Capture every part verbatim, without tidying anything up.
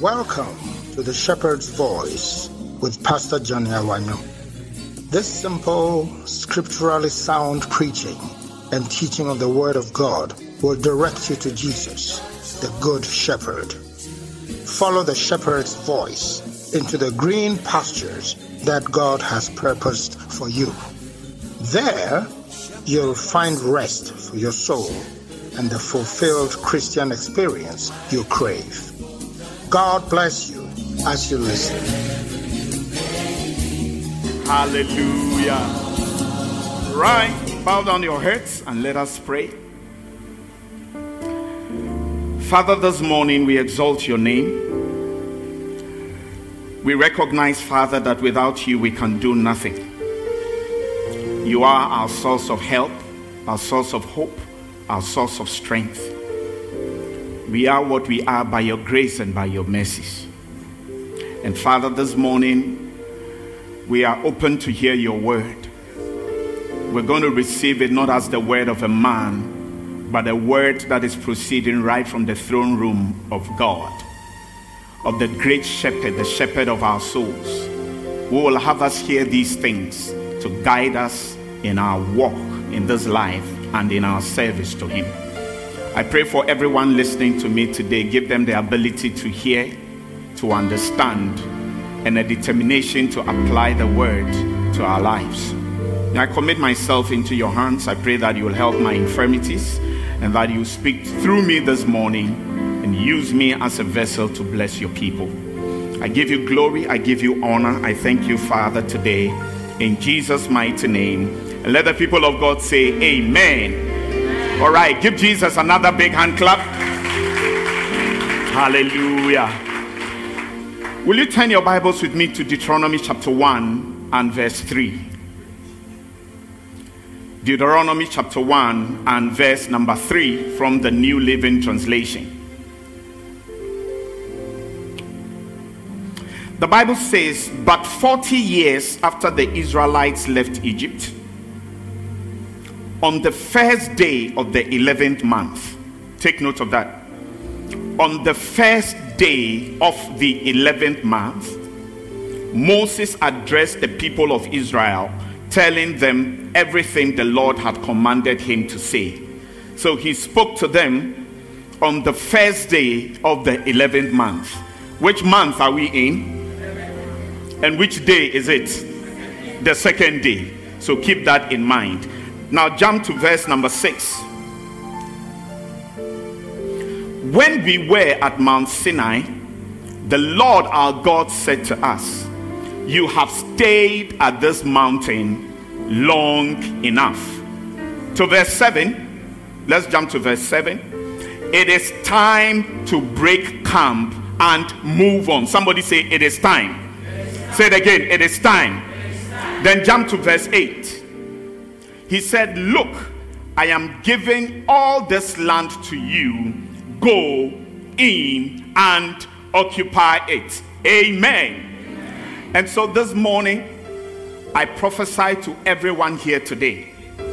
Welcome to the Shepherd's Voice with Pastor Johnny Awanyo. This simple, scripturally sound preaching and teaching of the Word of God will direct you to Jesus, the Good Shepherd. Follow the Shepherd's voice into the green pastures that God has purposed for you. There, you'll find rest for your soul and the fulfilled Christian experience you crave. God bless you as you listen. Hallelujah. Right, bow down your heads and let us pray. Father, this morning we exalt your name. We recognize, Father, that without you we can do nothing. You are our source of help, our source of hope, our source of strength. We are what we are by your grace and by your mercies. And Father, this morning, we are open to hear your word. We're going to receive it not as the word of a man, but a word that is proceeding right from the throne room of God, of the great shepherd, the shepherd of our souls, who will have us hear these things to guide us in our walk in this life and in our service to him. I pray for everyone listening to me today, give them the ability to hear, to understand, and a determination to apply the word to our lives. Now I commit myself into your hands. I pray that you will help my infirmities and that you speak through me this morning and use me as a vessel to bless your people. I give you glory. I give you honor. I thank you, Father, today in Jesus' mighty name. And let the people of God say amen. All right, give Jesus another big hand clap. Hallelujah. Will you turn your Bibles with me to Deuteronomy chapter one and verse three? Deuteronomy chapter one and verse number three from the New Living Translation. The Bible says, but forty years after the Israelites left Egypt, on the first day of the eleventh month, take note of that. On the first day of the eleventh month, Moses addressed the people of Israel, telling them everything the Lord had commanded him to say. So he spoke to them on the first day of the eleventh month. Which month are we in? And which day is it? The second day. So keep that in mind. Now jump to verse number six. When we were at Mount Sinai, the Lord our God said to us, you have stayed at this mountain long enough. To verse seven. Let's jump to verse seven. It is time to break camp and move on. Somebody say it is time. Say it again. It is time. It is time. Then jump to verse eight. He said, look, I am giving all this land to you. Go in and occupy it. Amen. Amen. And so this morning, I prophesy to everyone here today,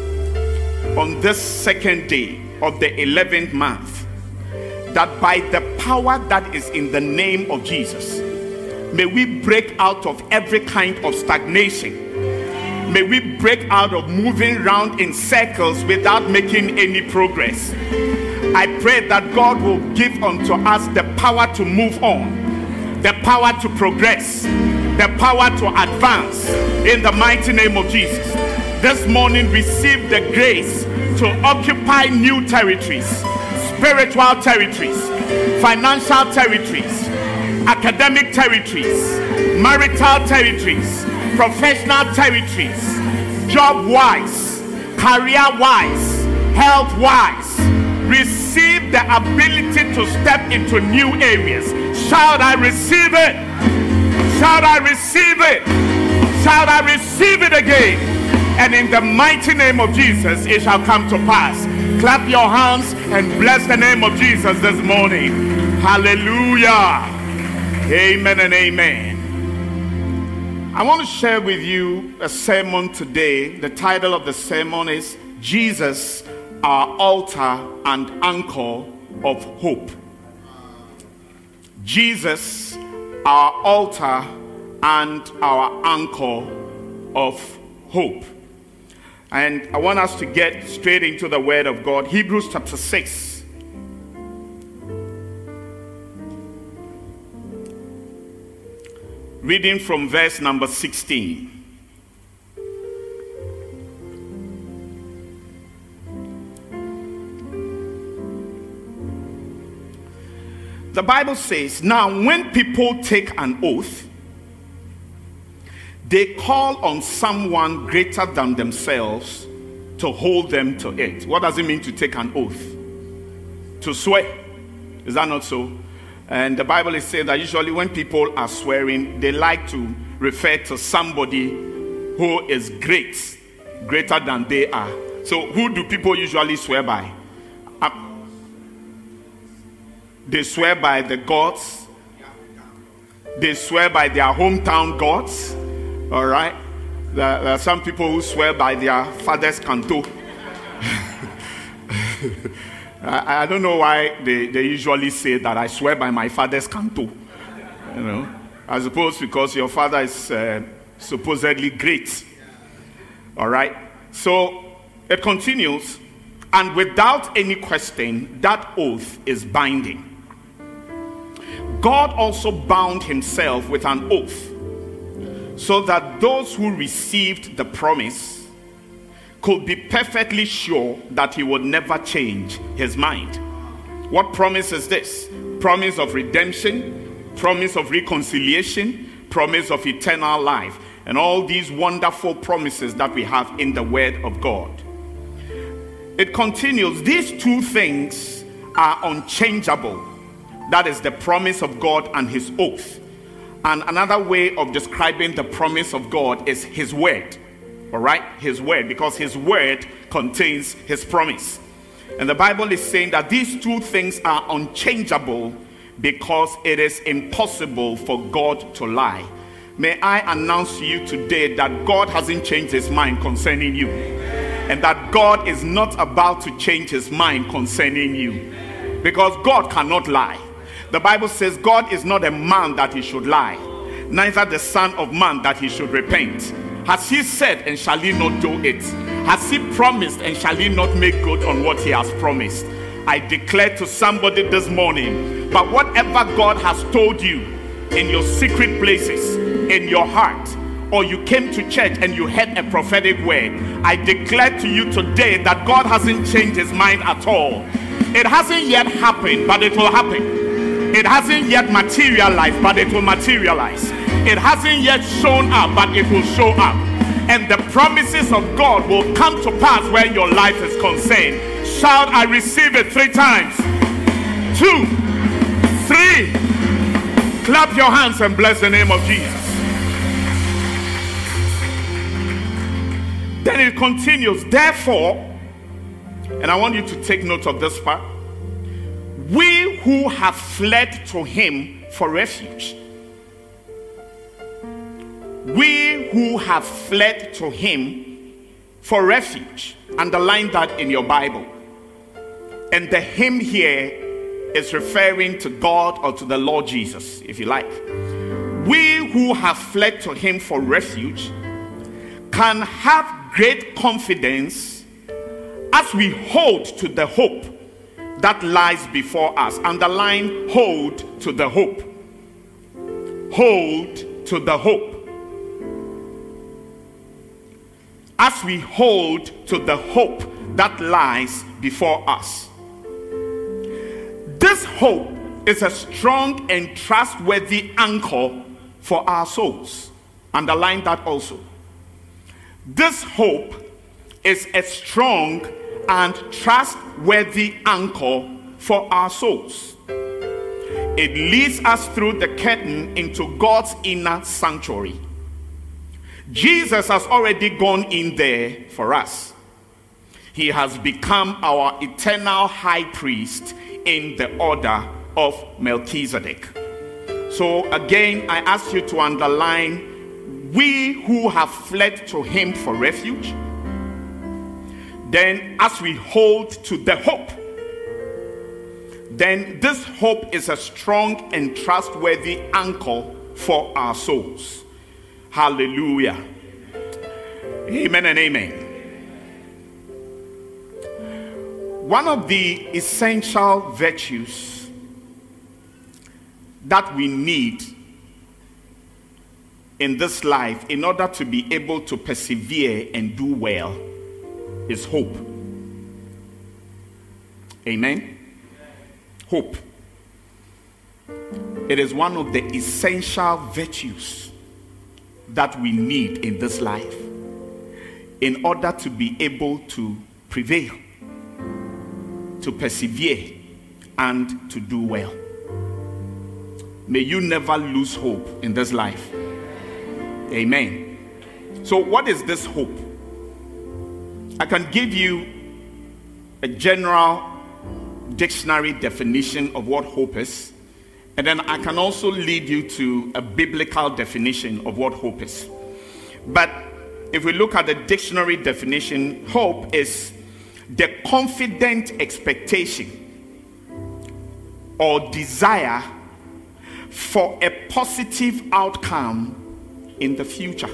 on this second day of the eleventh month, that by the power that is in the name of Jesus, may we break out of every kind of stagnation. May we break out of moving around in circles without making any progress. I pray that God will give unto us the power to move on, the power to progress, the power to advance in the mighty name of Jesus. This morning, receive the grace to occupy new territories, spiritual territories, financial territories, academic territories, marital territories, professional territories, job-wise, career-wise, health-wise. Receive the ability to step into new areas. Shout, I receive it. Shout, I receive it. Shout, I receive it again. And in the mighty name of Jesus, it shall come to pass. Clap your hands and bless the name of Jesus this morning. Hallelujah. Amen and amen. I want to share with you a sermon today. The title of the sermon is Jesus, our altar and anchor of hope. Jesus, our altar and our anchor of hope. And I want us to get straight into the word of God. Hebrews chapter six. Reading from verse number sixteen. The Bible says, now when people take an oath, they call on someone greater than themselves to hold them to it. What does it mean to take an oath? To swear. Is that not so? And the Bible is saying that usually when people are swearing, they like to refer to somebody who is great, greater than they are. So who do people usually swear by? Uh, they swear by the gods. They swear by their hometown gods. All right? There, there are some people who swear by their father's canto. I, I don't know why they, they usually say that I swear by my father's canto. You know, I suppose because your father is uh, supposedly great. All right? So it continues, and without any question, that oath is binding. God also bound himself with an oath, so that those who received the promise could be perfectly sure that he would never change his mind. What promise is this? Promise of redemption, promise of reconciliation, promise of eternal life, and all these wonderful promises that we have in the Word of God. It continues, these two things are unchangeable. That is the promise of God and his oath. And another way of describing the promise of God is his word. All right? His word, because his word contains his promise. And the Bible is saying that these two things are unchangeable because it is impossible for God to lie. May I announce to you today that God hasn't changed his mind concerning you. And that God is not about to change his mind concerning you. Because God cannot lie. The Bible says God is not a man that he should lie, neither the son of man that he should repent. Has he said, and shall he not do it? Has he promised, and shall he not make good on what he has promised? I declare to somebody this morning, but whatever God has told you in your secret places, in your heart, or you came to church and you heard a prophetic word, I declare to you today that God hasn't changed his mind at all. It hasn't yet happened, but it will happen. It hasn't yet materialized, but it will materialize. It hasn't yet shown up, but it will show up. And the promises of God will come to pass where your life is concerned. Shout, I receive it three times. Two, three. Clap your hands and bless the name of Jesus. Then it continues, therefore, and I want you to take note of this part. We who have fled to him for refuge. We who have fled to him for refuge. Underline that in your Bible. And the him here is referring to God or to the Lord Jesus, if you like. We who have fled to him for refuge can have great confidence as we hold to the hope that lies before us. Underline, hold to the hope. Hold to the hope. As we hold to the hope that lies before us. This hope is a strong and trustworthy anchor for our souls. Underline that also. This hope is a strong and trustworthy anchor for our souls. It leads us through the curtain into God's inner sanctuary. Jesus has already gone in there for us. He has become our eternal high priest in the order of Melchizedek. So again, I ask you to underline, we who have fled to him for refuge. Then as we hold to the hope then this hope is a strong and trustworthy anchor for our souls. Hallelujah. Amen and amen. One of the essential virtues that we need in this life in order to be able to persevere and do well is hope. Amen. Hope. It is one of the essential virtues that we need in this life in order to be able to prevail, to persevere, and to do well. May you never lose hope in this life. Amen. So what is this hope? I can give you a general dictionary definition of what hope is, and then I can also lead you to a biblical definition of what hope is. But if we look at the dictionary definition, hope is the confident expectation or desire for a positive outcome in the future.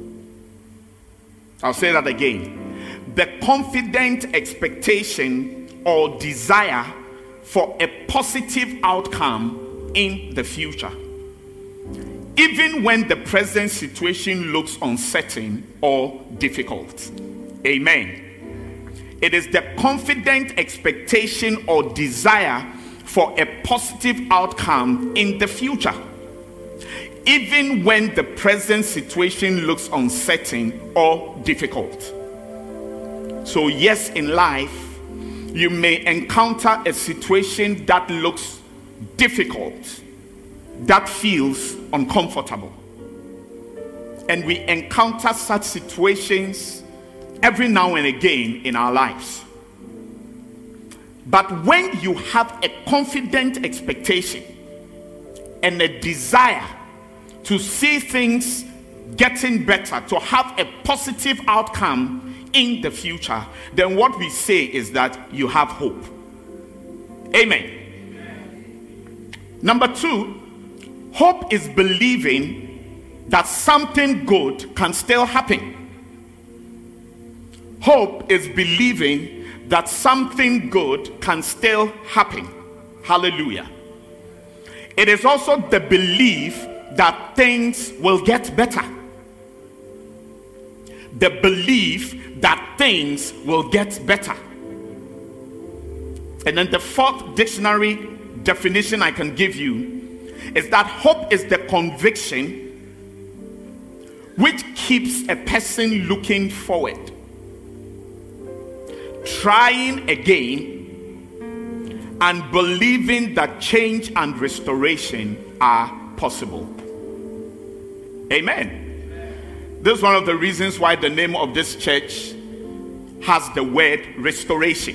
I'll say that again. The confident expectation or desire for a positive outcome in the future, even when the present situation looks uncertain or difficult. Amen. It is the confident expectation or desire for a positive outcome in the future, even when the present situation looks uncertain or difficult. So yes, in life, you may encounter a situation that looks difficult, that feels uncomfortable. And we encounter such situations every now and again in our lives. But when you have a confident expectation and a desire to see things getting better, to have a positive outcome in the future, then what we say is that you have hope. Amen. Amen. Number two, hope is believing that something good can still happen. Hope is believing that something good can still happen. Hallelujah. It is also the belief that things will get better. The belief that things will get better. And then the fourth dictionary definition I can give you is that hope is the conviction which keeps a person looking forward, trying again, and believing that change and restoration are possible. Amen. This is one of the reasons why the name of this church has the word restoration.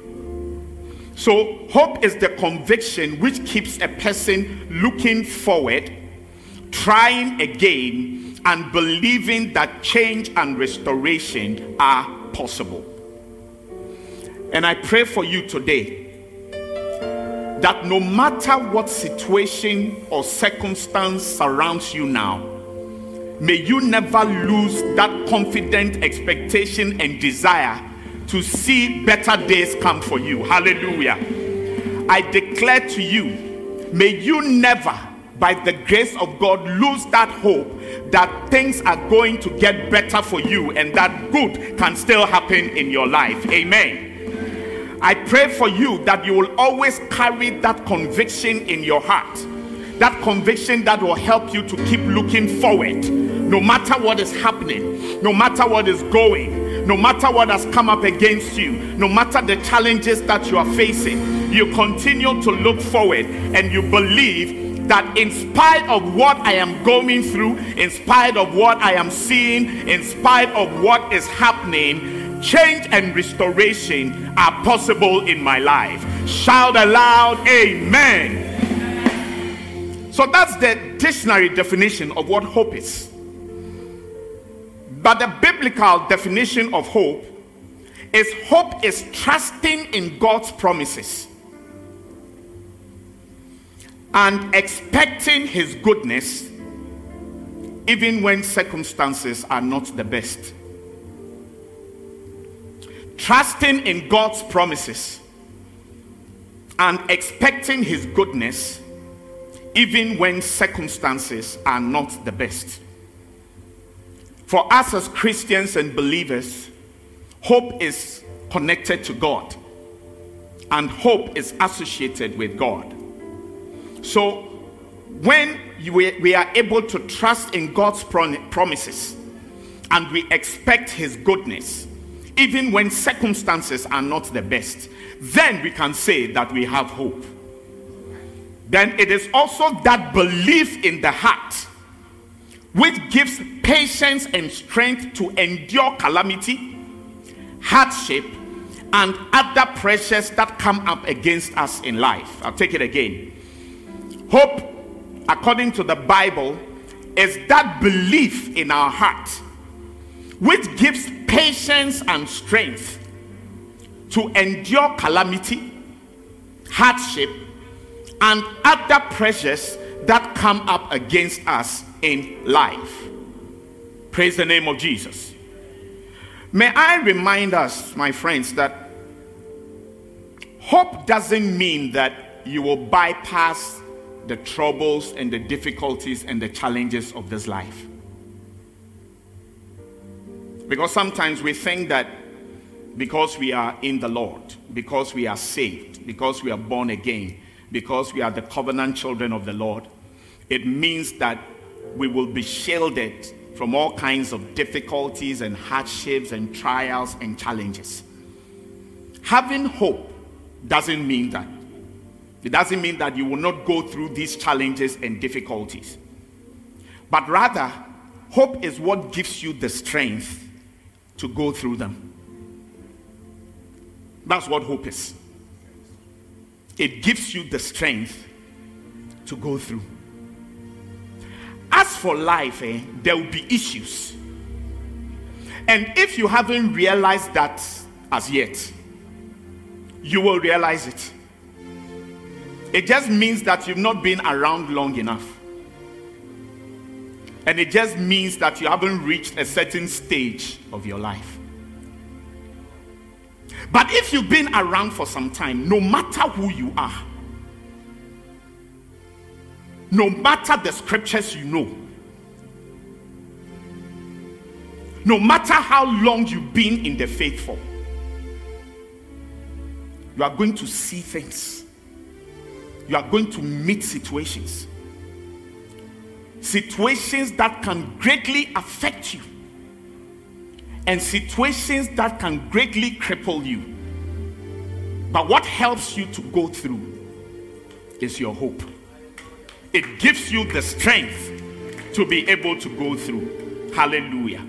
So hope is the conviction which keeps a person looking forward, trying again, and believing that change and restoration are possible. And I pray for you today that no matter what situation or circumstance surrounds you now, may you never lose that confident expectation and desire to see better days come for you. Hallelujah. I declare to you, may you never, by the grace of God, lose that hope that things are going to get better for you and that good can still happen in your life. Amen. I pray for you that you will always carry that conviction in your heart, that conviction that will help you to keep looking forward, no matter what is happening, no matter what is going, no matter what has come up against you, no matter the challenges that you are facing. You continue to look forward and you believe that in spite of what I am going through, in spite of what I am seeing, in spite of what is happening, change and restoration are possible in my life. Shout aloud, amen. So that's the dictionary definition of what hope is. But the biblical definition of hope is hope is trusting in God's promises and expecting his goodness even when circumstances are not the best. Trusting in God's promises and expecting his goodness even when circumstances are not the best. For us as Christians and believers, hope is connected to God, and hope is associated with God. So when you, we are able to trust in God's promises and we expect his goodness even when circumstances are not the best, then we can say that we have hope. Then it is also that belief in the heart which gives patience and strength to endure calamity, hardship, and other pressures that come up against us in life. I'll take it again. Hope, according to the Bible, is that belief in our heart which gives patience and strength to endure calamity, hardship, and other pressures that come up against us in life. Praise the name of Jesus. May I remind us, my friends, that hope doesn't mean that you will bypass the troubles and the difficulties and the challenges of this life. Because sometimes we think that because we are in the Lord, because we are saved, because we are born again, because we are the covenant children of the Lord, it means that we will be shielded from all kinds of difficulties and hardships and trials and challenges. Having hope doesn't mean that. It doesn't mean that you will not go through these challenges and difficulties. But rather, hope is what gives you the strength to go through them. That's what hope is. It gives you the strength to go through. As for life, eh, there will be issues. And if you haven't realized that as yet, you will realize it. It just means that you've not been around long enough. And it just means that you haven't reached a certain stage of your life. But if you've been around for some time, no matter who you are, no matter the scriptures you know, no matter how long you've been in the faith for, you are going to see things. You are going to meet situations. Situations that can greatly affect you. And situations that can greatly cripple you. But what helps you to go through is your hope. It gives you the strength to be able to go through. Hallelujah.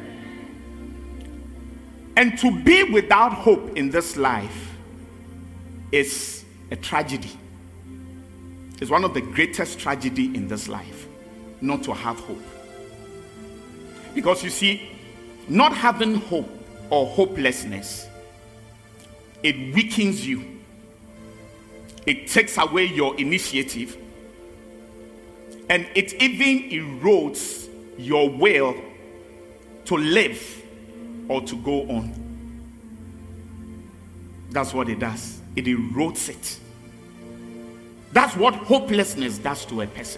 And to be without hope in this life is a tragedy. It's one of the greatest tragedy in this life, not to have hope. Because you see, not having hope or hopelessness, it weakens you. It takes away your initiative. And it even erodes your will to live or to go on. That's what it does. It erodes it. That's what hopelessness does to a person.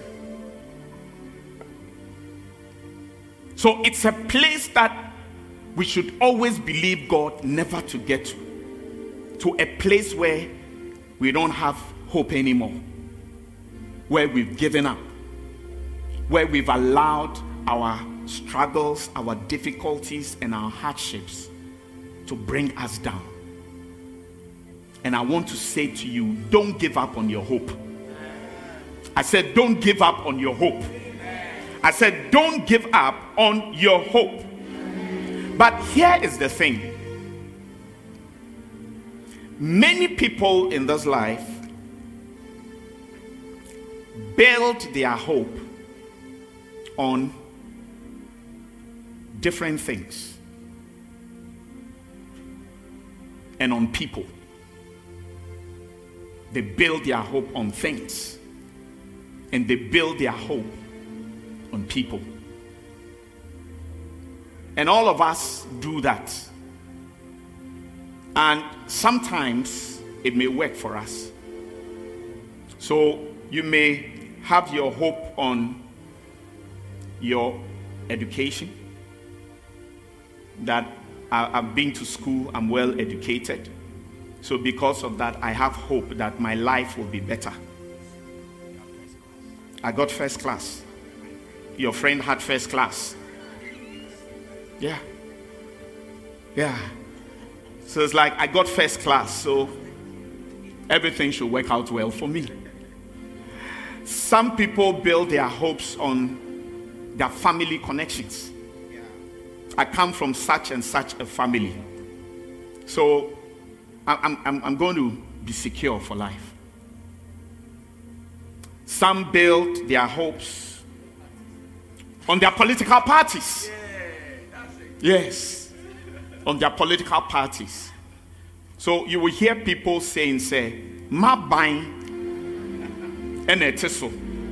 So it's a place that we should always believe God never to get to. To a place where we don't have hope anymore. Where we've given up. Where we've allowed our struggles, our difficulties, and our hardships to bring us down. And I want to say to you, don't give up on your hope. I said, don't give up on your hope. I said, don't give up on your hope. But here is the thing. Many people in this life build their hope on different things and on people. They build their hope on things and they build their hope on people. And all of us do that. And sometimes it may work for us. So you may have your hope on your education, that I, I've been to school, I'm well educated. So because of that, I have hope that my life will be better. I got first class. Your friend had first class. Yeah. Yeah. So it's like I got first class, so everything should work out well for me. Some people build their hopes on their family connections. I come from such and such a family, so I'm, I'm, I'm going to be secure for life. Some build their hopes on their political parties. Yes, on their political parties. So you will hear people saying, say, ma bang and etiso.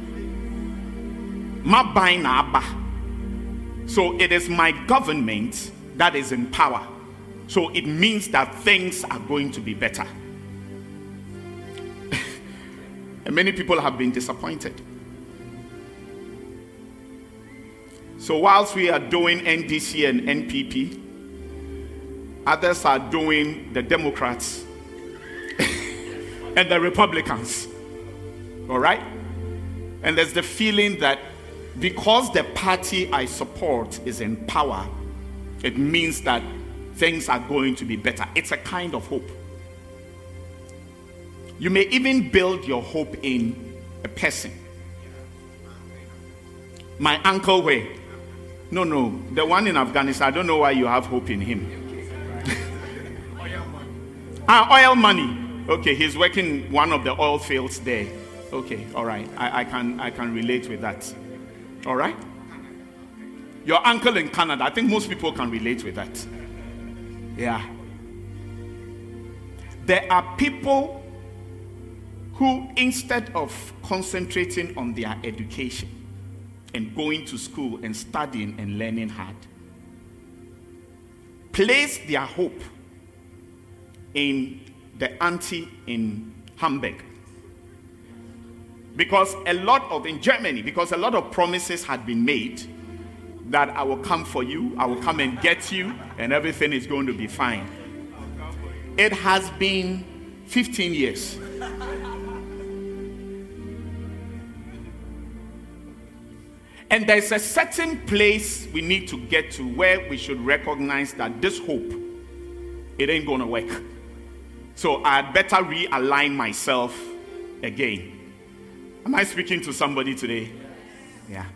Ma bang na aba. So it is my government that is in power. So it means that things are going to be better. And many people have been disappointed. So whilst we are doing N D C and N P P, others are doing the Democrats and the Republicans. All right? And there's the feeling that because the party I support is in power, it means that things are going to be better. It's a kind of hope. You may even build your hope in a person. My uncle where? No, no, the one in Afghanistan, I don't know why you have hope in him. ah, oil money. Okay, he's working one of the oil fields there. Okay, all right. I, I can I can relate with that. All right? Your uncle in Canada, I think most people can relate with that. Yeah. There are people who, instead of concentrating on their education and going to school and studying and learning hard, place their hope in the auntie in Hamburg. Because a lot of, in Germany, because a lot of promises had been made that I will come for you, I will come and get you, and everything is going to be fine. It has been fifteen years. And there's a certain place we need to get to where we should recognize that this hope, it ain't gonna work. So I'd better realign myself again. Am I speaking to somebody today? Yeah.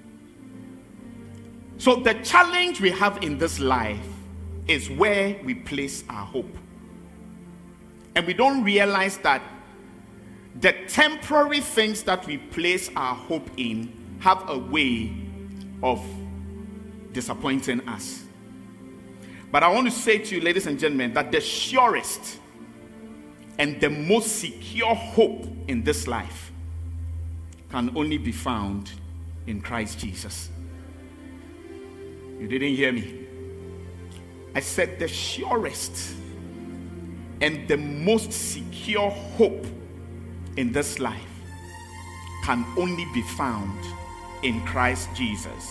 So the challenge we have in this life is where we place our hope. And we don't realize that the temporary things that we place our hope in have a way of disappointing us. But I want to say to you, ladies and gentlemen, that the surest and the most secure hope in this life can only be found in Christ Jesus. You didn't hear me. I said the surest and the most secure hope in this life can only be found in Christ Jesus.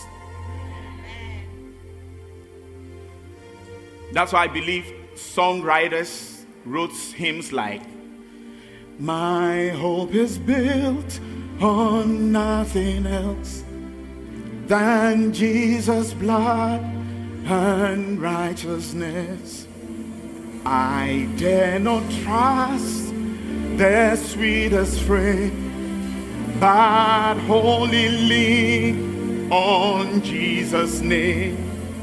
That's why I believe songwriters wrote hymns like, my hope is built on nothing else than Jesus' blood and righteousness. I dare not trust the sweetest frame, but wholly lean on Jesus' name.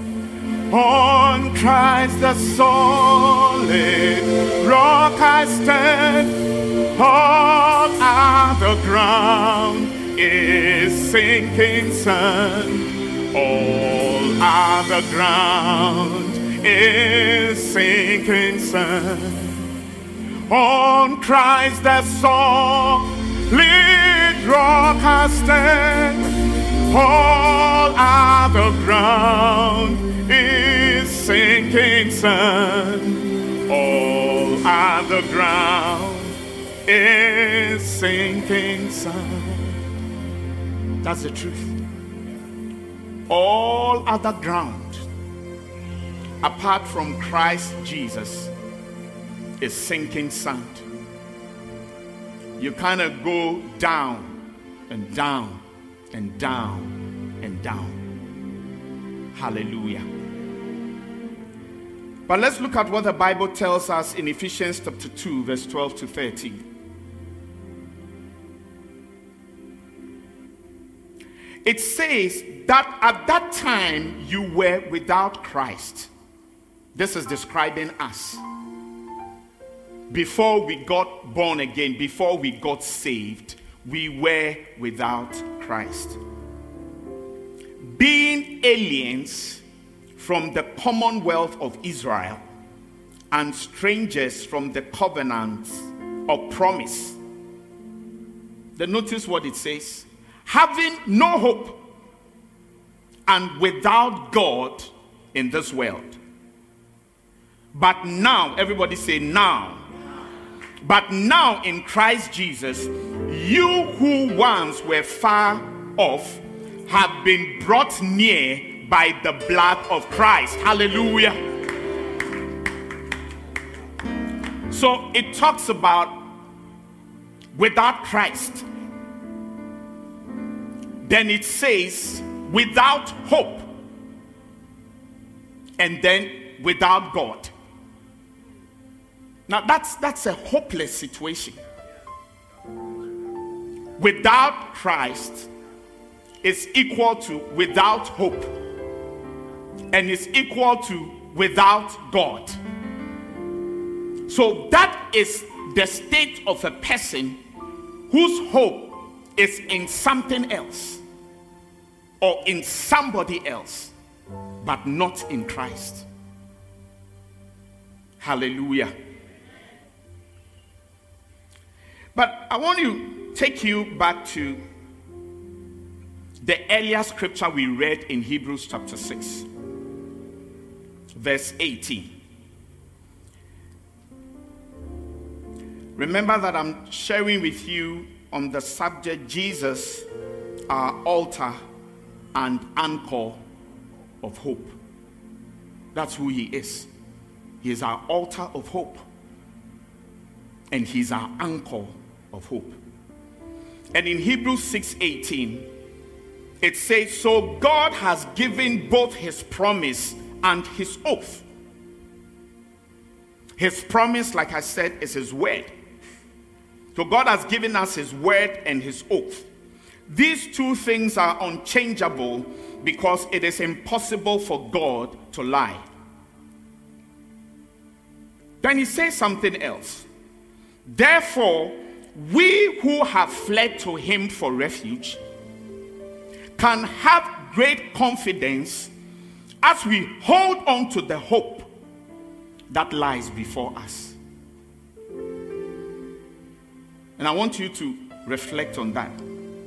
On Christ the solid rock I stand. All other ground is sinking sand. All other ground is sinking sand. On Christ the solid rock has stand, all other ground is sinking sand. All other ground is sinking sand. That's the truth. All other ground apart from Christ Jesus is sinking sand. You kind of go down and down and down and down. Hallelujah. But let's look at what the Bible tells us in Ephesians chapter two, verse twelve to thirteen. It says that at that time you were without Christ. This is describing us. Before we got born again, before we got saved, we were without Christ. Being aliens from the commonwealth of Israel and strangers from the covenant of promise. Then notice what it says. Having no hope and without God in this world. But now, everybody say now. But now in Christ Jesus, you who once were far off have been brought near by the blood of Christ. Hallelujah. So it talks about without Christ. Then it says without hope. And then without God. Now that's that's a hopeless situation. Without Christ is equal to without hope, and is equal to without God. So that is the state of a person whose hope is in something else or in somebody else, but not in Christ. Hallelujah. But I want to take you back to the earlier scripture we read in Hebrews chapter six, verse eighteen. Remember that I'm sharing with you on the subject Jesus, our altar and anchor of hope. That's who he is. He is our altar of hope. And he's our anchor of hope. And in Hebrews six eighteen, it says, so God has given both his promise and his oath. His promise, like I said, is his word. So God has given us his word and his oath. These two things are unchangeable because it is impossible for God to lie. Then he says something else. Therefore, we who have fled to him for refuge can have great confidence as we hold on to the hope that lies before us. And I want you to reflect on that.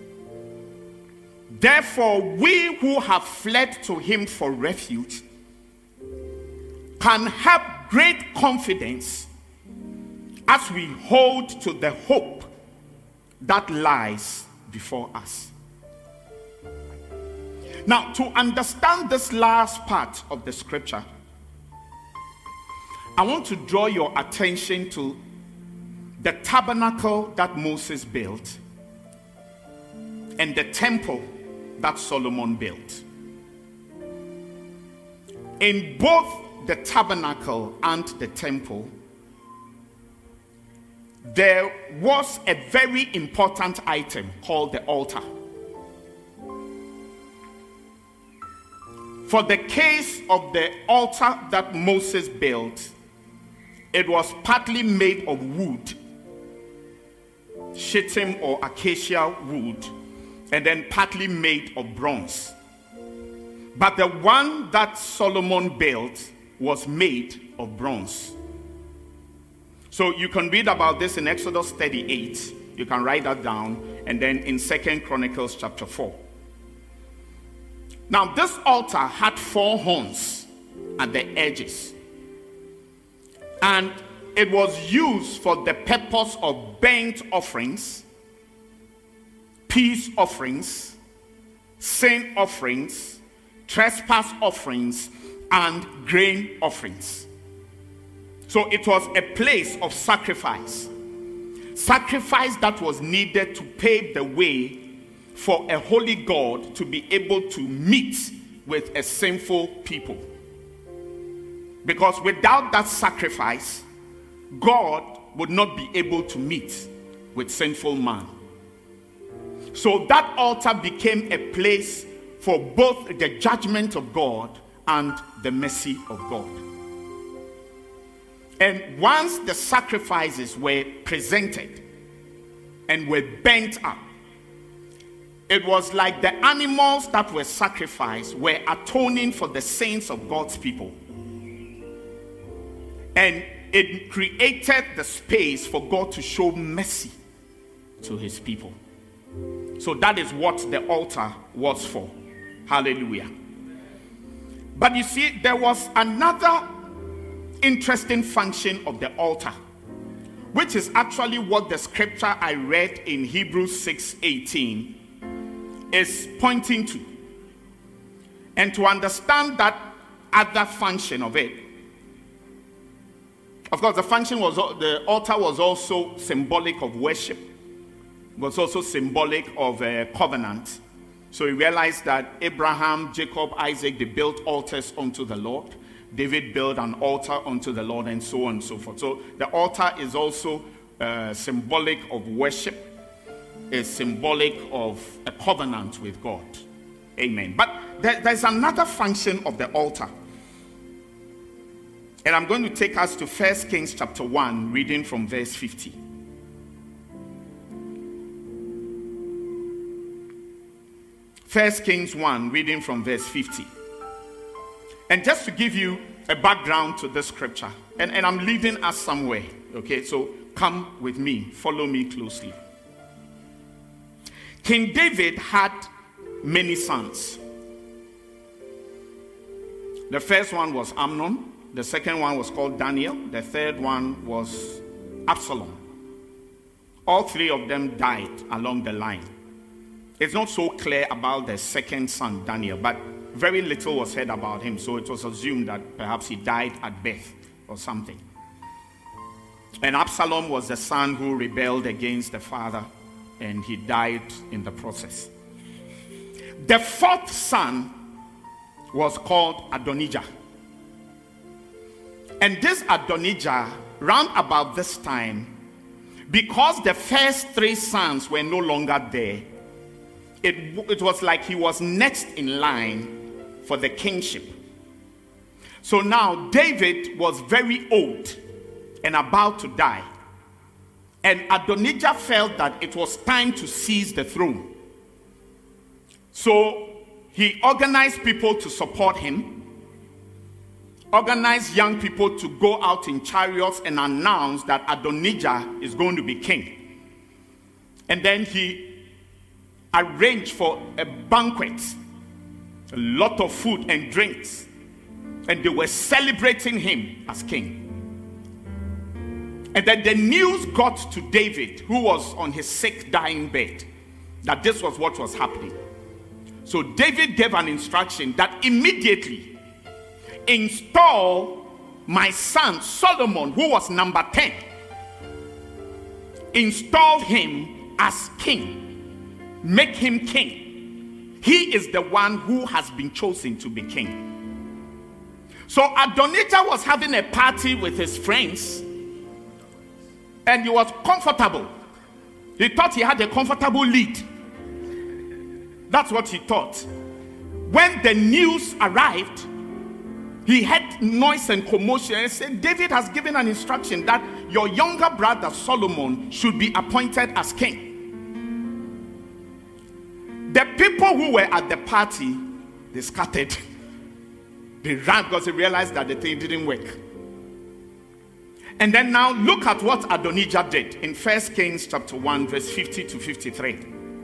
Therefore, we who have fled to him for refuge can have great confidence as we hold to the hope that lies before us. Now, to understand this last part of the scripture, I want to draw your attention to the tabernacle that Moses built and the temple that Solomon built. In both the tabernacle and the temple, there was a very important item called the altar. For the case of the altar that Moses built, it was partly made of wood, shittim or acacia wood, and then partly made of bronze. But the one that Solomon built was made of bronze. So you can read about this in Exodus thirty-eight, You can write that down. And then in Second Chronicles chapter four. Now this altar had four horns at the edges. And it was used for the purpose of burnt offerings, peace offerings, sin offerings, trespass offerings, and grain offerings. So it was a place of sacrifice. Sacrifice that was needed to pave the way for a holy God to be able to meet with a sinful people. Because without that sacrifice, God would not be able to meet with sinful man. So that altar became a place for both the judgment of God and the mercy of God. And once the sacrifices were presented and were burnt up, it was like the animals that were sacrificed were atoning for the sins of God's people. And it created the space for God to show mercy to his people. So that is what the altar was for. Hallelujah. But you see, there was another interesting function of the altar, which is actually what the scripture I read in Hebrews six eighteen is pointing to. And to understand that other function of it, of course, the function was, the altar was also symbolic of worship, was also symbolic of a covenant. So we realized that Abraham, Jacob, Isaac, they built altars unto the Lord. David built an altar unto the Lord, and so on and so forth. So the altar is also uh, symbolic of worship, is symbolic of a covenant with God. Amen. But there, there's another function of the altar. And I'm going to take us to First Kings chapter one, reading from verse fifty. First Kings one, reading from verse fifty. And just to give you a background to this scripture, and, and I'm leading us somewhere, okay? So come with me, follow me closely. King David had many sons. The first one was Amnon. The second one was called Daniel. The third one was Absalom. All three of them died along the line. It's not so clear about the second son, Daniel, but very little was said about him, so it was assumed that perhaps he died at birth or something. And Absalom was the son who rebelled against the father, and he died in the process. The fourth son was called Adonijah. And this Adonijah, round about this time, because the first three sons were no longer there, it, it was like he was next in line for the kingship. So now David was very old and about to die. And Adonijah felt that it was time to seize the throne. So he organized people to support him, organized young people to go out in chariots and announce that Adonijah is going to be king. And then he arranged for a banquet, a lot of food and drinks, and they were celebrating him as king. And then the news got to David, who was on his sick, dying bed, that this was what was happening. So David gave an instruction that immediately install my son Solomon, who was number ten, install him as king. Make him king. He is the one who has been chosen to be king. So Adonijah was having a party with his friends, and he was comfortable. He thought he had a comfortable lead. That's what he thought. When the news arrived, he heard noise and commotion and said, David has given an instruction that your younger brother Solomon should be appointed as king. The people who were at the party, they scattered. They ran because they realized that the thing didn't work. And then now look at what Adonijah did in First Kings chapter one, verse fifty to fifty-three.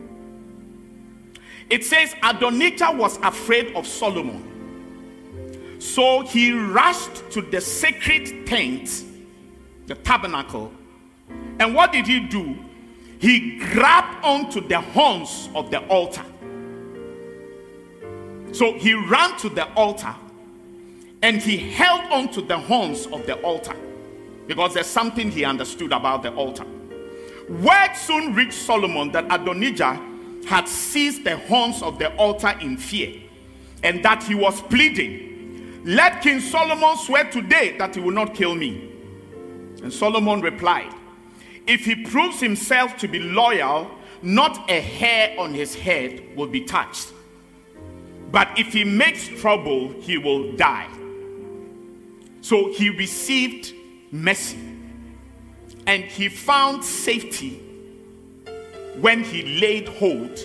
It says Adonijah was afraid of Solomon. So he rushed to the sacred tent, the tabernacle. And what did he do? He grabbed onto the horns of the altar. So he ran to the altar and he held onto the horns of the altar, because there's something he understood about the altar. Word soon reached Solomon that Adonijah had seized the horns of the altar in fear, and that he was pleading, "Let King Solomon swear today that he will not kill me." And Solomon replied, "If he proves himself to be loyal, not a hair on his head will be touched. But if he makes trouble, he will die." So he received mercy, and he found safety when he laid hold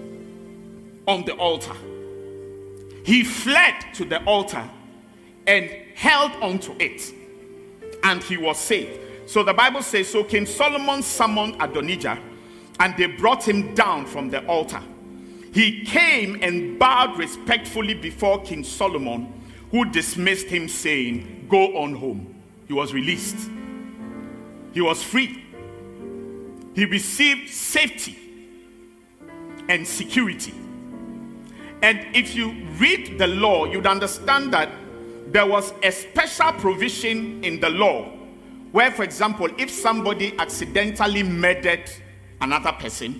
on the altar. He fled to the altar and held onto it, and he was saved. So the Bible says, so King Solomon summoned Adonijah, and they brought him down from the altar. He came and bowed respectfully before King Solomon, who dismissed him, saying, "Go on home." He was released. He was free. He received safety and security. And if you read the law, you'd understand that there was a special provision in the law where, for example, if somebody accidentally murdered another person,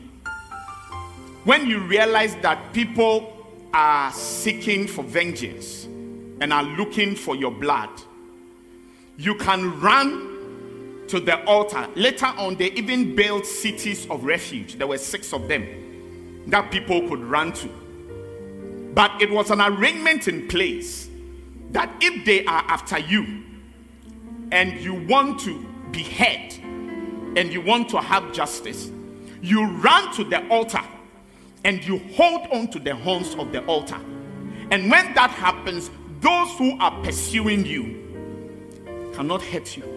when you realize that people are seeking for vengeance and are looking for your blood, you can run to the altar. Later on, they even built cities of refuge. There were six of them that people could run to. But it was an arrangement in place that if they are after you and you want to be heard and you want to have justice, you run to the altar and you hold on to the horns of the altar. And when that happens, those who are pursuing you cannot hurt you,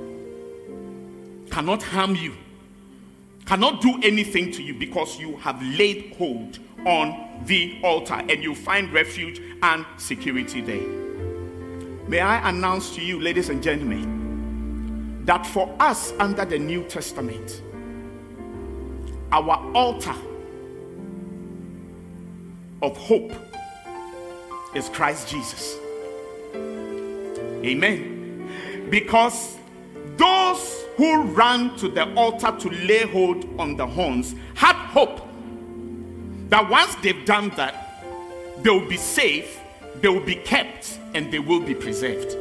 cannot harm you, cannot do anything to you, because you have laid hold on the altar, and you find refuge and security there. May I announce to you, ladies and gentlemen, that for us under the New Testament, our altar of hope is Christ Jesus. Amen. Because those who ran to the altar to lay hold on the horns had hope that once they've done that, they will be safe, they will be kept, and they will be preserved.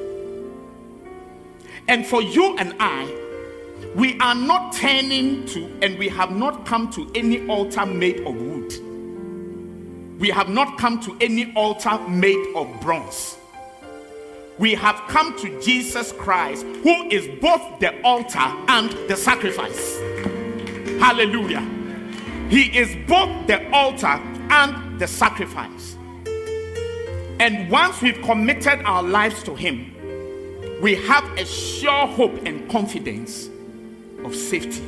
And for you and I, we are not turning to, and we have not come to any altar made of wood. We have not come to any altar made of bronze. We have come to Jesus Christ, who is both the altar and the sacrifice. Hallelujah. He is both the altar and the sacrifice. And once we've committed our lives to him, we have a sure hope and confidence of safety.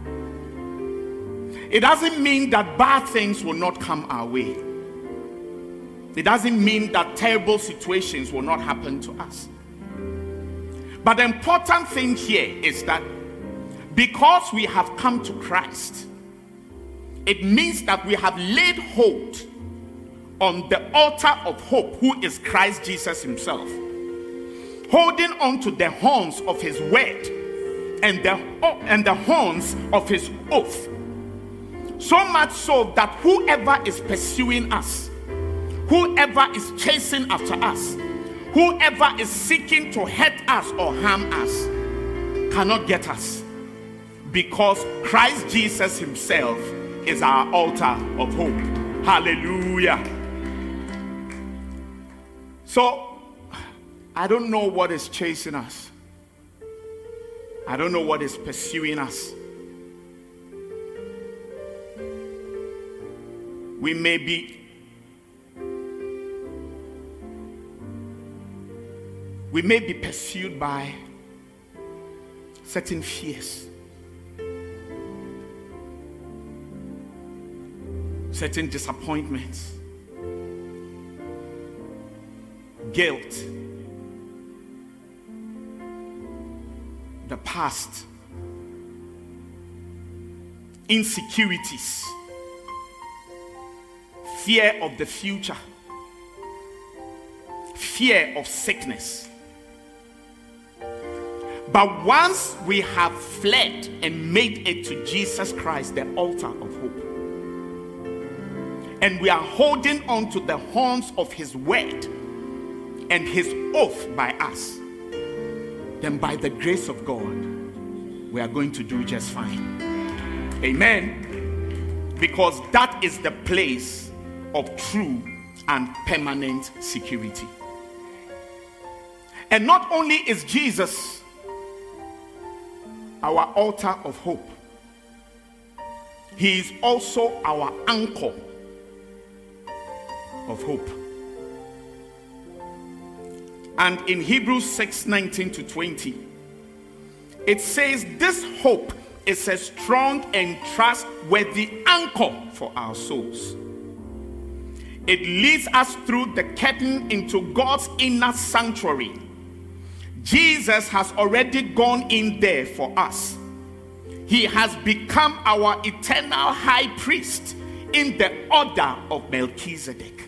It doesn't mean that bad things will not come our way. It doesn't mean that terrible situations will not happen to us. But the important thing here is that because we have come to Christ, it means that we have laid hold on the altar of hope, who is Christ Jesus himself, holding on to the horns of his word and the, and the horns of his oath. So much so that whoever is pursuing us, whoever is chasing after us, whoever is seeking to hurt us or harm us, cannot get us, because Christ Jesus himself is our altar of hope. Hallelujah. So, I don't know what is chasing us. I don't know what is pursuing us. We may be We may be pursued by certain fears, certain disappointments, guilt, the past, insecurities, fear of the future, fear of sickness. But once we have fled and made it to Jesus Christ, the altar of hope, and we are holding on to the horns of his word and his oath by us, then by the grace of God, we are going to do just fine. Amen. Because that is the place of true and permanent security. And not only is Jesus our altar of hope, he is also our anchor of hope. And in Hebrews six nineteen to twenty, it says this hope is a strong and trustworthy anchor for our souls. It leads us through the curtain into God's inner sanctuary. Jesus has already gone in there for us. He has become our eternal high priest in the order of Melchizedek.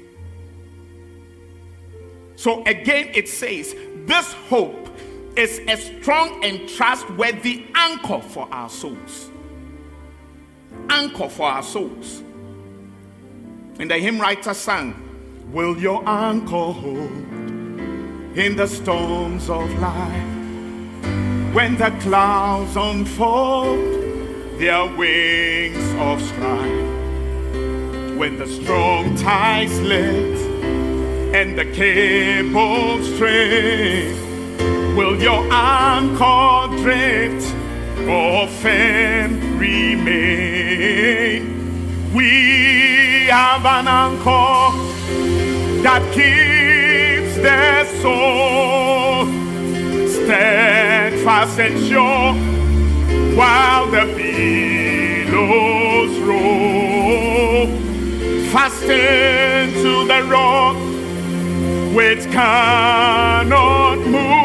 So again it says, this hope is a strong and trustworthy anchor for our souls. Anchor for our souls. And the hymn writer sang, will your anchor hold in the storms of life, when the clouds unfold their wings of strife, when the strong tides lift and the cable strain, will your anchor drift or firm remain? We have an anchor that keeps the soul steadfast and sure while the billows roll, fastened to the rock which cannot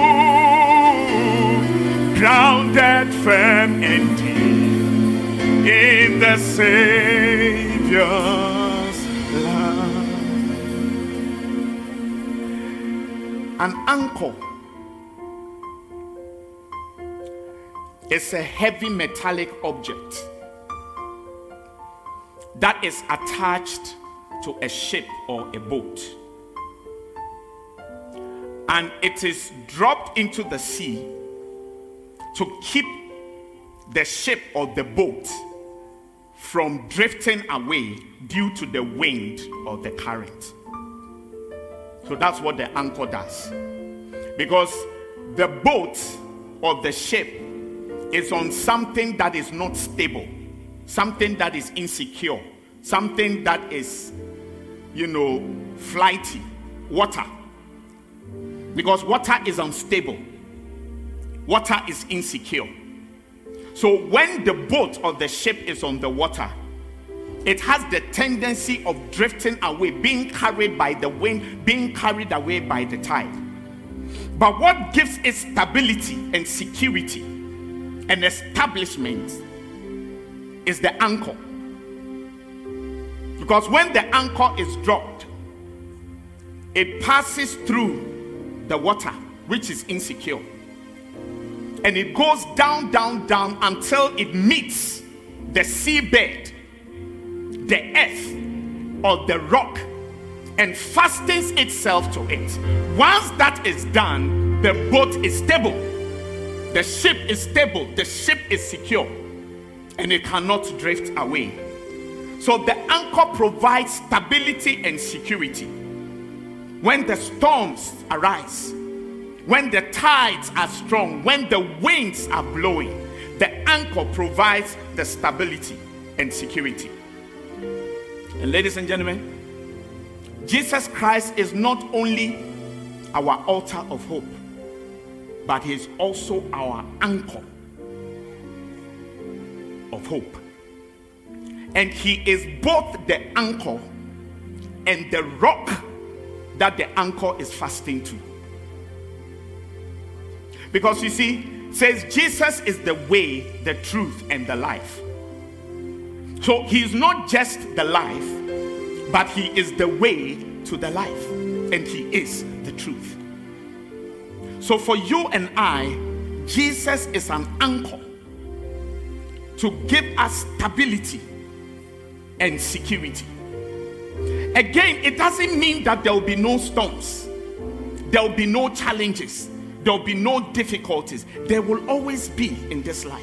move, grounded firm and deep in the Savior's love. An anchor is a heavy metallic object that is attached to a ship or a boat, and it is dropped into the sea to keep the ship or the boat from drifting away due to the wind or the current. So that's what the anchor does. Because the boat or the ship is on something that is not stable, something that is insecure, something that is, you know, flighty, water. Because water is unstable, water is insecure. So when the boat or the ship is on the water, it has the tendency of drifting away, being carried by the wind, being carried away by the tide. But what gives it stability and security and establishment is the anchor. Because when the anchor is dropped, it passes through the water, which is insecure, and it goes down, down, down until it meets the seabed, the earth, or the rock, and fastens itself to it. Once that is done, the boat is stable, the ship is stable, the ship is secure, and it cannot drift away. So the anchor provides stability and security. When the storms arise, when the tides are strong, when the winds are blowing, the anchor provides the stability and security. And ladies and gentlemen, Jesus Christ is not only our altar of hope, but he is also our anchor of hope. And he is both the anchor and the rock that the anchor is fastened to. Because you see, it says Jesus is the way, the truth, and the life. So he is not just the life, but he is the way to the life, and he is the truth. So for you and I, Jesus is an anchor to give us stability and security. Again, it doesn't mean that there will be no storms, there will be no challenges, there will be no difficulties. There will always be in this life.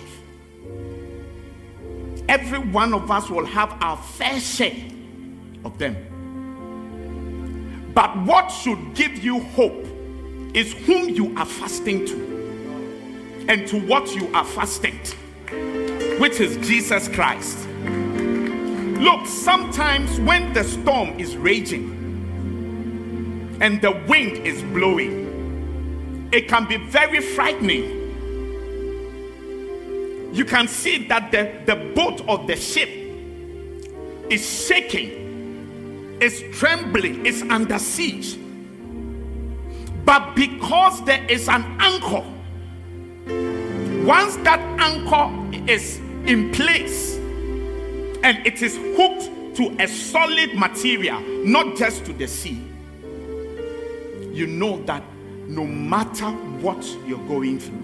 Every one of us will have our fair share of them. But what should give you hope is whom you are fasting to, and to what you are fasting, which is Jesus Christ. Look, sometimes when the storm is raging and the wind is blowing, it can be very frightening. You can see that the, the boat of the ship is shaking, is trembling, is under siege. But because there is an anchor, once that anchor is in place and it is hooked to a solid material, not just to the sea, you know that no matter what you're going through,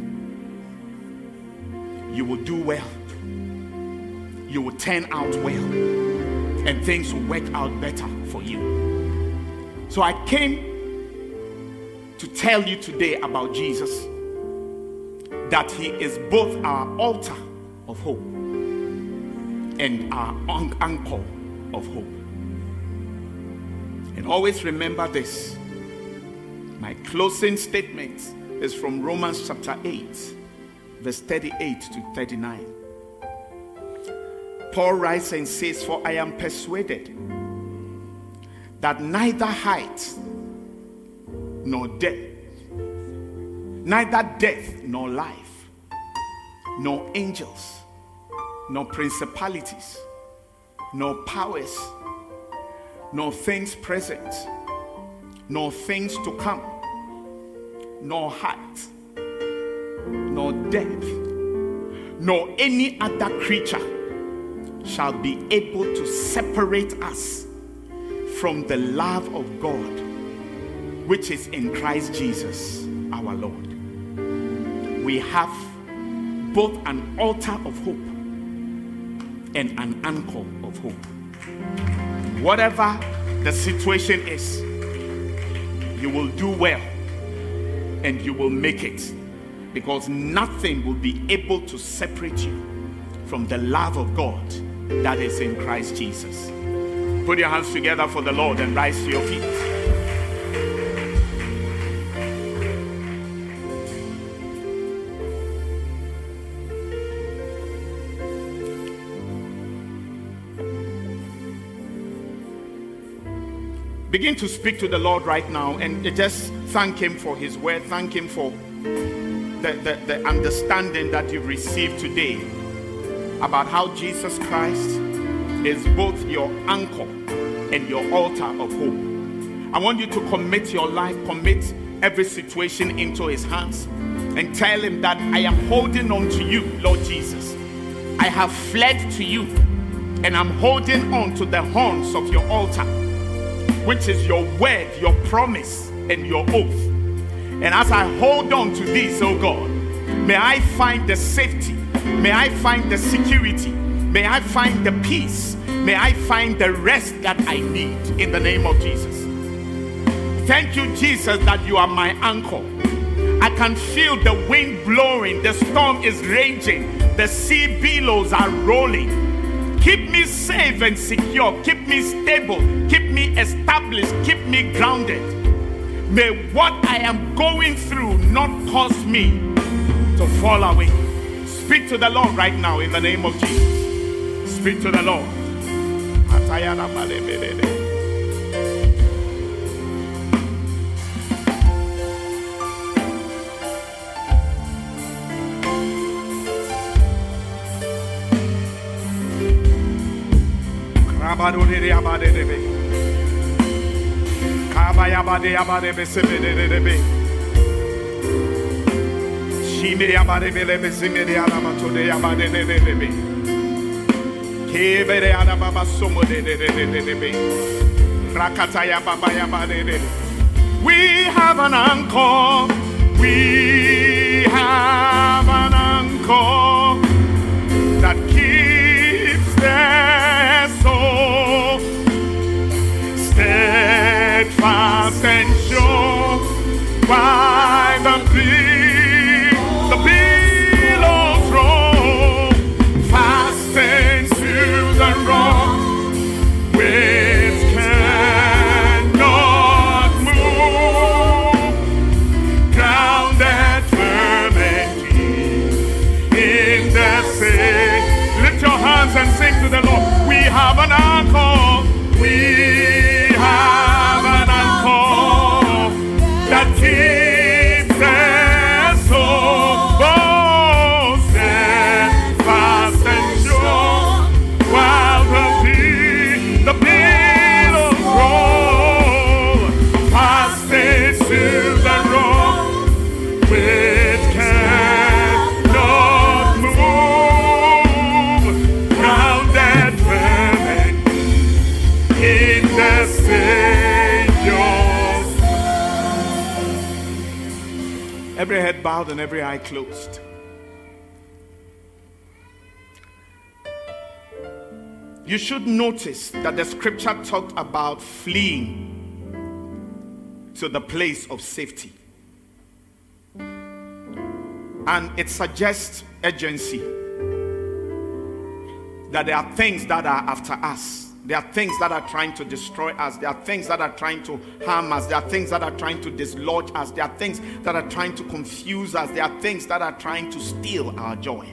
you will do well, you will turn out well, and things will work out better for you. So I came to tell you today about Jesus, that he is both our altar of hope and our anchor of hope. And always remember this. My closing statement is from Romans chapter eight, verse thirty-eight to thirty-nine. Paul writes and says, "For I am persuaded that neither height nor depth, neither death nor life, nor angels, nor principalities, nor powers, nor things present, nor things to come, nor height, nor depth, nor any other creature shall be able to separate us from the love of God, which is in Christ Jesus our Lord." We have both an altar of hope and an anchor of hope. Whatever the situation is, you will do well and you will make it, because nothing will be able to separate you from the love of God that is in Christ Jesus. Put your hands together for the Lord and rise to your feet. Begin to speak to the Lord right now and just thank him for his word. Thank him for the, the, the understanding that you've received today about how Jesus Christ is both your anchor and your altar of hope. I want you to commit your life, commit every situation into his hands, and tell him that I am holding on to you, Lord Jesus. I have fled to you, and I'm holding on to the horns of your altar, which is your word, your promise, and your oath. And as I hold on to this, oh God, may I find the safety, may I find the security, may I find the peace, may I find the rest that I need in the name of Jesus. Thank you, Jesus, that you are my anchor. I can feel the wind blowing, the storm is raging, the sea billows are rolling. Keep me safe and secure. Keep me stable. Keep me established. Keep me grounded. May what I am going through not cause me to fall away. Speak to the Lord right now in the name of Jesus. Speak to the Lord. Kabadore abadebe. Kabayabade abadebe sebedebe. Shime abadebe simede alamatode abadebe. Kebere alababa somodebe. Rakataya babaya badebe. We have an anchor. We have an anchor that keeps their soul steadfast and sure by the bil- the billows roll, fastened to the rock which cannot move, grounded firm and deep in the sea. Lift your hands and sing to the Lord. We have an anchor. We have an anchor that keeps us soul steadfast and sure while the bi- the billows roll, fastened to the rock which cannot move, grounded firm and in the Savior's. Every head bowed and every eye closed. You should notice that the scripture talked about fleeing to the place of safety. And it suggests urgency. That there are things that are after us. There are things that are trying to destroy us. There are things that are trying to harm us. There are things that are trying to dislodge us. There are things that are trying to confuse us. There are things that are trying to steal our joy.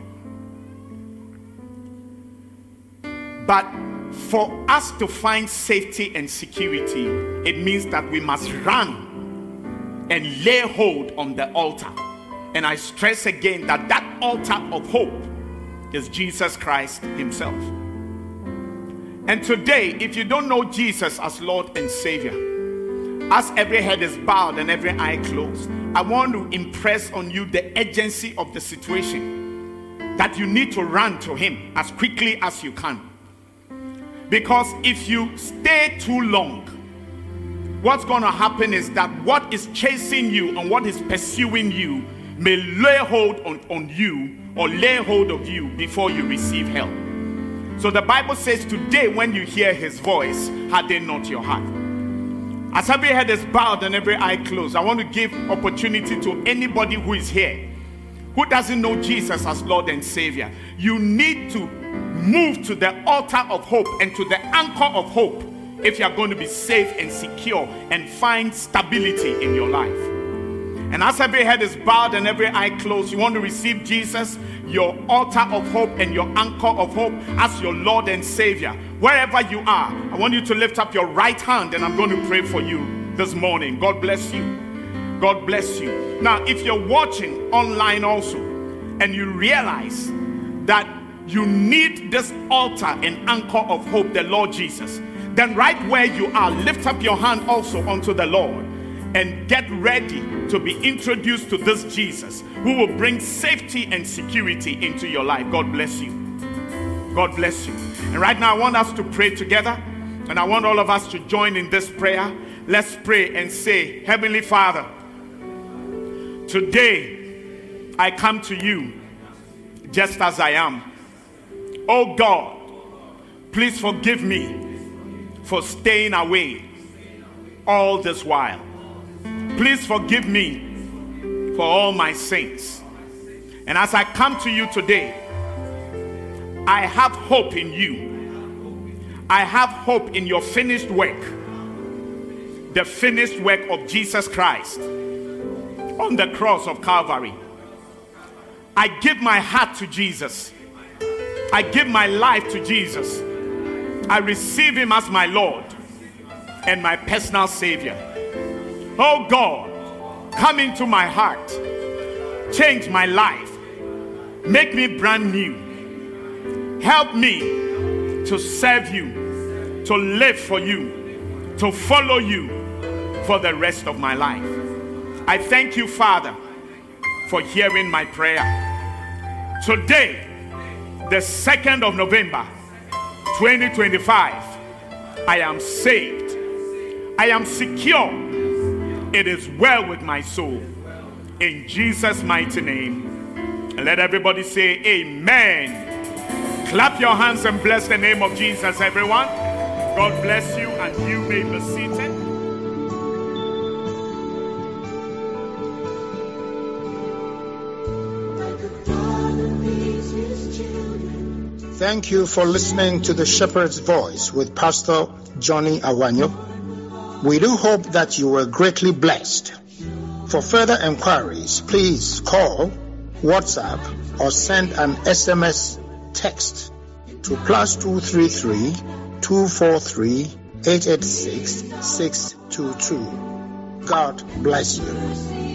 But for us to find safety and security, it means that we must run and lay hold on the altar. And I stress again that that altar of hope is Jesus Christ himself. And today, if you don't know Jesus as Lord and Savior, as every head is bowed and every eye closed, I want to impress on you the urgency of the situation, that you need to run to him as quickly as you can. Because if you stay too long, what's going to happen is that what is chasing you and what is pursuing you may lay hold on, on you or lay hold of you before you receive help. So the Bible says today when you hear his voice, harden not your heart. As every head is bowed and every eye closed, I want to give opportunity to anybody who is here who doesn't know Jesus as Lord and Savior. You need to move to the altar of hope and to the anchor of hope if you are going to be safe and secure and find stability in your life. And as every head is bowed and every eye closed, you want to receive Jesus, your altar of hope and your anchor of hope, as your Lord and Savior. Wherever you are, I want you to lift up your right hand and I'm going to pray for you this morning. God bless you. God bless you. Now, if you're watching online also and you realize that you need this altar and anchor of hope, the Lord Jesus, then right where you are, lift up your hand also unto the Lord and get ready to be introduced to this Jesus who will bring safety and security into your life. God bless you. God bless you. And right now I want us to pray together, and I want all of us to join in this prayer. Let's pray and say, Heavenly Father, today I come to you just as I am. Oh God, please forgive me for staying away all this while. Please forgive me for all my sins. And as I come to you today, I have hope in you. I have hope in your finished work, the finished work of Jesus Christ on the cross of Calvary. I give my heart to Jesus. I give my life to Jesus. I receive him as my Lord and my personal Savior. Oh God, come into my heart. Change my life. Make me brand new. Help me to serve you to live for you, to follow you for the rest of my life. I thank you, Father, for hearing my prayer. Today, the second of November, twenty twenty-five, I am saved. I am secure. It is well with my soul. In Jesus' mighty name. And let everybody say amen. Clap your hands and bless the name of Jesus, everyone. God bless you, and you may be seated. Thank you for listening to the Shepherd's Voice with Pastor Johnny Awanyo. We do hope that you were greatly blessed. For further enquiries, please call, WhatsApp, or send an S M S text to plus two three three, two four three, eight eight six, six two two. God bless you.